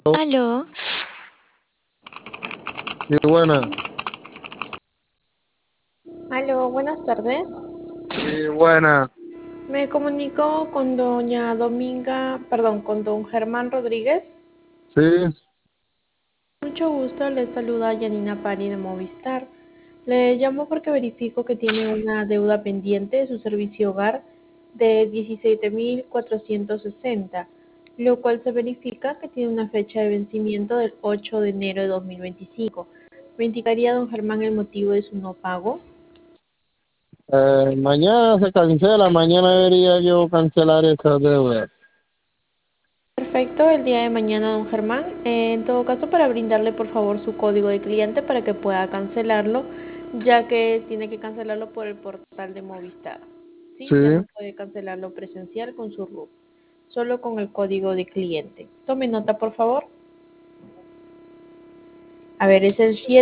Aló, Sí, buena. Aló, buenas tardes. Sí, buena. Me comunico con doña Dominga, perdón, con don Germán Rodríguez. Sí, Mucho gusto, les saluda Yanina Pari de Movistar. Le llamo porque verifico que tiene una deuda pendiente de su servicio hogar de 17.460, lo cual se verifica que tiene una fecha de vencimiento del 8 de enero de 2025. ¿Me indicaría, don Germán, el motivo de su no pago? mañana se cancela, mañana debería yo cancelar esa deuda. Perfecto, el día de mañana, don Germán. En todo caso, para brindarle por favor su código de cliente para que pueda cancelarlo, ya que tiene que cancelarlo por el portal de Movistar. Sí, Sí, ya no puede cancelarlo presencial con su RUT, solo con el código de cliente. Tome nota, por favor. A ver, es el 7.